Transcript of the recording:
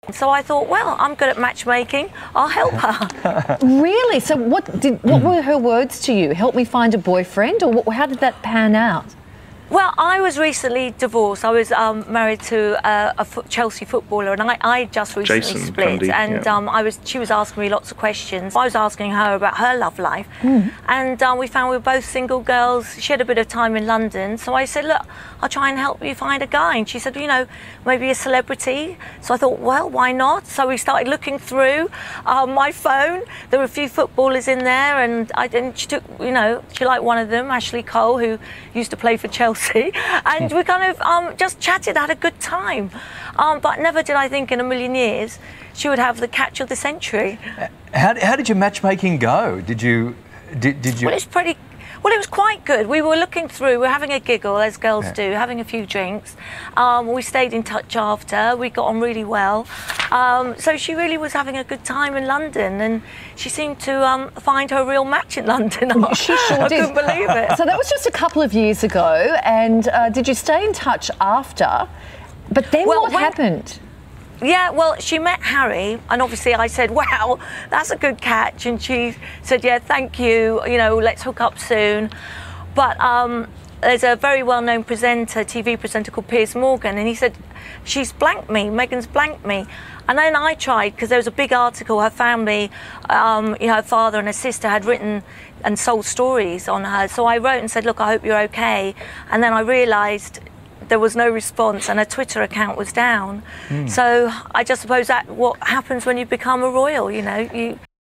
So I thought, well, I'm good at matchmaking. I'll help her. Really? So what were her words to you? Help me find a boyfriend, or how did that pan out? Well, I was recently divorced. I was married to a Chelsea footballer, and I just recently Jason split. Cundy, and yeah. She was asking me lots of questions. I was asking her about her love life, and we found we were both single girls. She had a bit of time in London, so I said, look, I'll try and help you find a guy. And she said, you know, maybe a celebrity. So I thought, well, why not? So we started looking through my phone. There were a few footballers in there, and she took, you know, she liked one of them, Ashley Cole, who used to play for Chelsea. And we kind of just chatted, had a good time. But never did I think in a million years she would have the catch of the century. How did your matchmaking go? Did you? Well, it was quite good. We were looking through, we were having a giggle, as girls do, having a few drinks. We stayed in touch after, we got on really well. So she really was having a good time in London, and she seemed to find her real match in London. She sure I did. couldn't believe it. So that was just a couple of years ago, and did you stay in touch after? But then what happened? Yeah, well, she met Harry, and obviously I said, wow, that's a good catch. And she said, yeah, thank you, you know, let's hook up soon. But there's a very well-known presenter, TV presenter called Piers Morgan, and he said, she's blanked me, Meghan's blanked me. And then I tried, because there was a big article, her family, you know, her father and her sister had written and sold stories on her. So I wrote and said, look, I hope you're okay. And then I realised there was no response, and her Twitter account was down. So I just suppose that what happens when you become a royal, you know,